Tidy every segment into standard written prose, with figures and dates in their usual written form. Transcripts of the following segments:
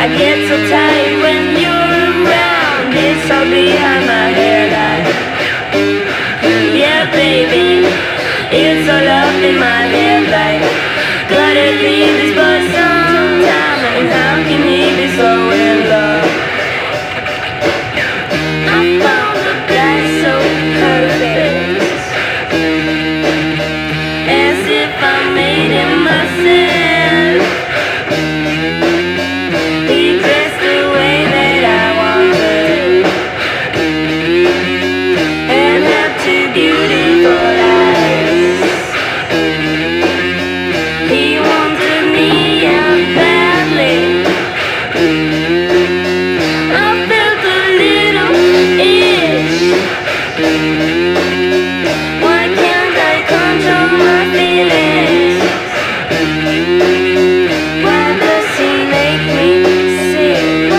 get so tired when you're around. It's all behind my hairline. Yeah, baby, it's all up in my head like gotta leave this boy sometime. And how can he be so in love? I found a guy so perfect, as if I made him myself. He dressed the way that I wanted and had two beautiful eyes. He wanted me out badly. I felt a little itch. Why can't I control my feelings? Why does he make me sick?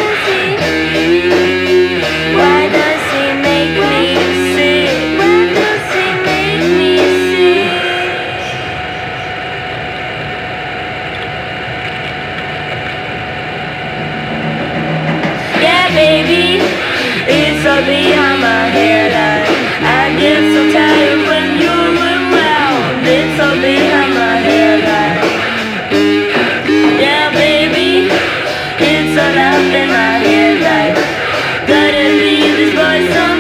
Why does he make me sick? Why does he make me sick? Yeah, baby, it's all behind my hairline. I get so tired when you're around. It's all behind my hairline. Yeah, baby, it's all up in my head like gotta leave this boy so